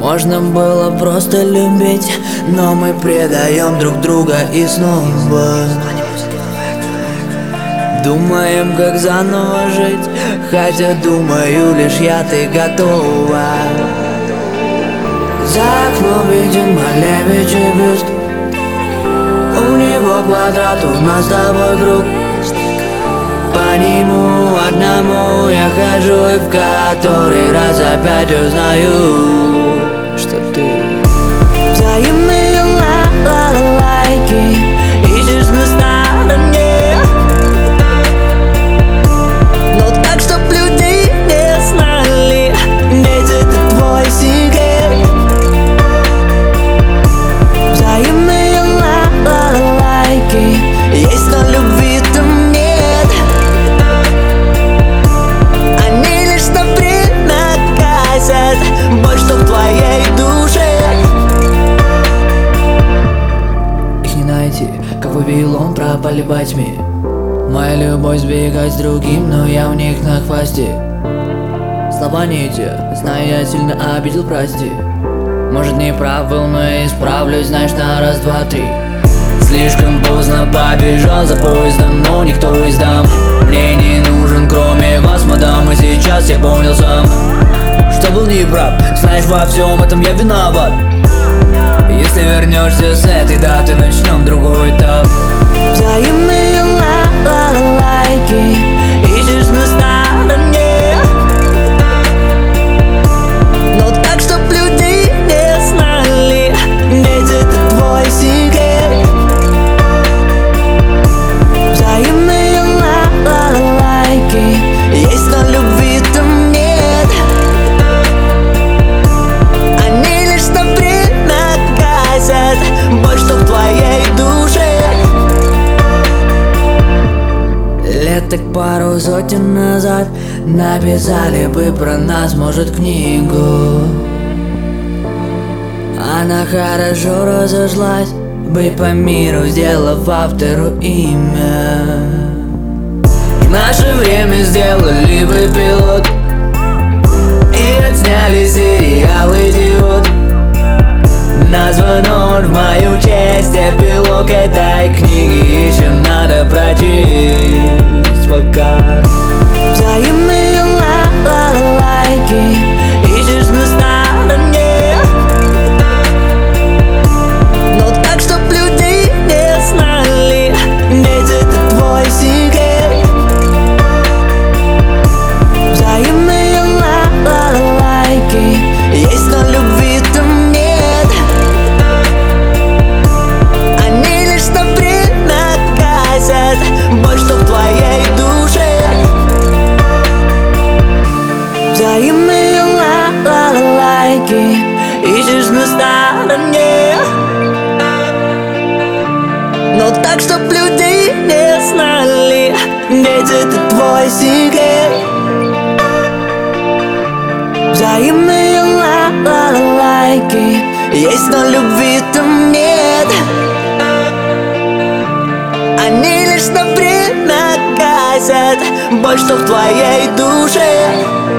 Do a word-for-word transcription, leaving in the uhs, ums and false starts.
Можно было просто любить, но мы предаем друг друга и снова думаем, как заново жить, хотя думаю лишь я, ты готова. За окном виден Малевичий бюст, у него квадрат, у нас с тобой круг. По нему одному я хожу и в который раз опять узнаю, что ты взаимные ла-ла-лайки ищешь на стороне, но так, чтоб люди не знали, ведь это твой секрет. Взаимные ла-ла-лайки есть, но любви-то нет. Они лишь на время гасят боль, что в твоей душе. Их не найти, как Вавилон, пропали во тьме. Моя любовь сбегать с другим, но я у них на хвосте. Слова не те, знаю, я сильно обидел, прости. Может, не прав был, но я исправлюсь, знаешь, на раз, два, три. Слишком поздно побежал за поездом, но никто из дам мне не нужен, кроме вас, мадам. И сейчас я понял сам, что был неправ. Знаешь, во всем этом я виноват. Если вернешься с этой даты, начнем другой этап. Взаимные ла-ла-лайки ищешь на стороне, но так, чтоб люди не знали, ведь это твой секрет. Взаимные ла-ла-лайки есть, но любви-то нет. Они лишь на время гасят боль, что в твоей душе. Лет так пару сотен назад написали бы про нас, может, книгу. Она хорошо разошлась бы по миру, сделав автору имя. В наше время сделали бы пилот и отсняли сериал «Идиот». Назван он в мою честь, эпилог этой книги еще надо прочесть пока. Взаимные ла-ла-лайки ищешь на стороне, но так, чтоб люди не знали, ведь это твой секрет. Взаимные ла-ла-лайки есть, но любви-то нет. Они лишь на время гасят боль, что в твоей душе. Взаимные ла-ла-лайки ищешь на стороне, но так, чтоб люди не знали, ведь это твой секрет. Взаимные ла-ла-лайки есть, но любви-то нет. Они лишь на время гасят боль, что в твоей душе.